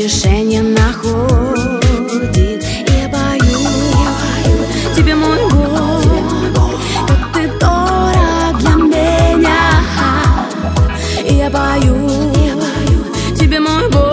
утешение находит. И я пою тебе, мой Бог, как ты дорог для меня. И я пою тебе, мой Бог.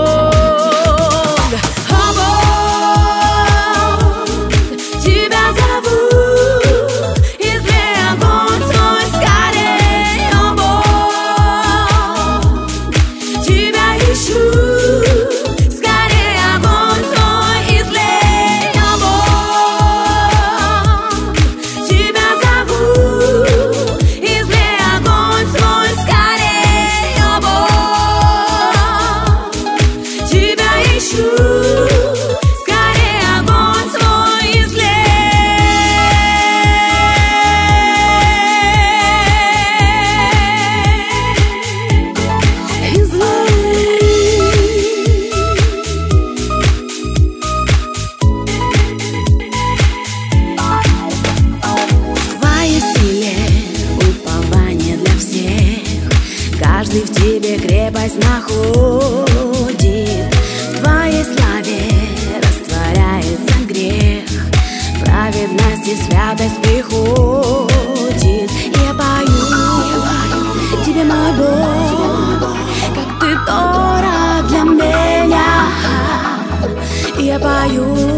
Каждый в тебе крепость находит, в твоей славе растворяется грех, праведность и святость приходит. И я пою тебе, мой Бог, как ты дорог для меня. И я пою